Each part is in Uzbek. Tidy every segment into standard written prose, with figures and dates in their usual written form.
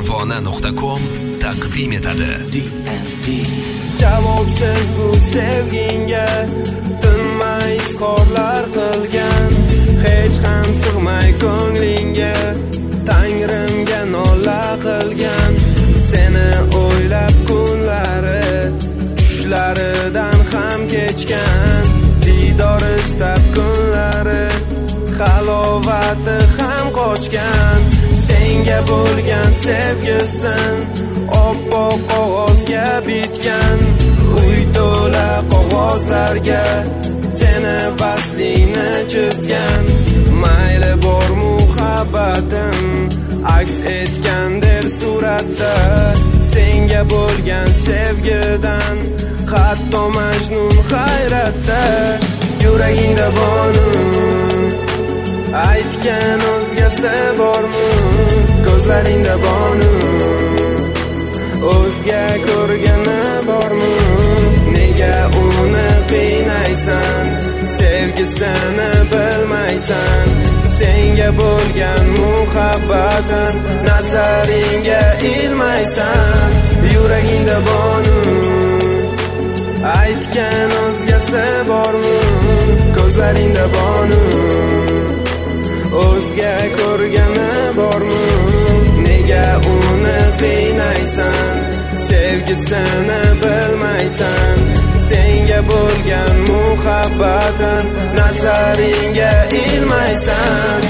Parvona.com taqdim etadi. Javobsiz bu sevginga tinmay izhorlar qilgan, hech ham sig'may ko'nglingga Tangrimga nola qilgan. Seni o'ylab kunlari tushlaridan ham kechgan, diydor istab kunlari halovati ham qochgan. Senga bo'lgan sevgisin oppoq qog'ozga bitgan, uy to'la qog'ozlarga seni vaslingni chizgan. Mayli bor muhabbatim aks etgandir suratda, senga bo'lgan sevgidan hatto Majnun hayratda. Yuragingda bormi aytgan o'zgasi bormi? Ko'zlaringda bormi o'zga ko'rgani bormi? Nega uni qiynaysan, sevgisini bilmaysan? Senga bo'lgan muhabbatin nazaringga ilmaysan. Yuragingda bormi aytgan o'zgasi bormi? Ko'zlaringda bormi o'zga ko'rgani bormi? Nega uni qiynaysan, sevgisini bilmaysan? Senga bo'lgan muhabbatin nazaringga ilmaysan.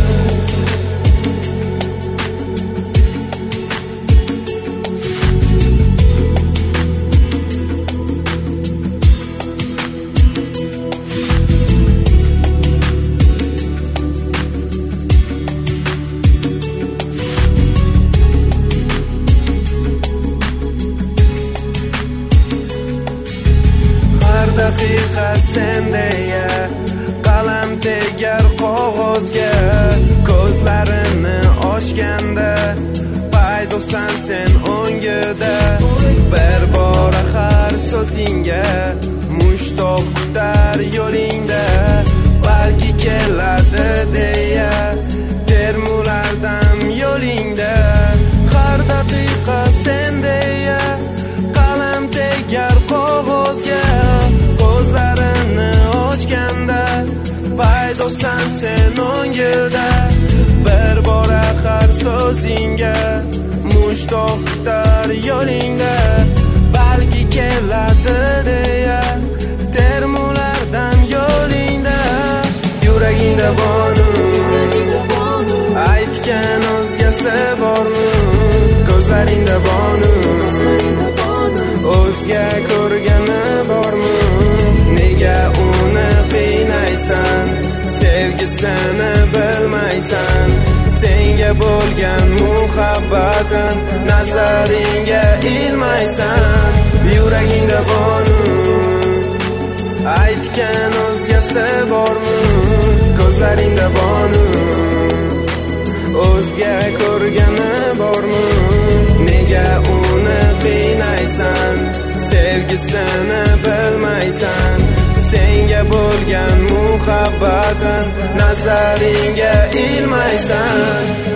Daqiqa sendeya qalam tegar qog'ozga, ko'zlarini ochganda paydosan sen o'ngida. Bir bor har so'zingga mushtoq kutar yo'lingda, balki keladi deya termulardan yo'lingda. Har daqiqa sendeya qalam tegar qog'ozga, ko'zlarini ochganda paydosan sen o'ngida. Bir bora har so'zingga mushtoq kutar yo'lingda, balki keladi deya termulardan yo'lingda. Yuragingda bormi aytgan o'zgasi bormi? Ko'zlaringda bormi o'zga ko'rgani bormi? Nega uni qiynaysan, sevgisini bilmaysan? Senga bo'lgan muhabbatin nazaringga ilmaysan. Yuragingda bormi aytgan o'zgasi bormi? Ko'zlaringda bormi o'zga ko'rgani bormi? Nega uni qiynaysan, sevgisini bilmaysan? Senga bo'lgan muhabbatin nazaringga ilmaysan.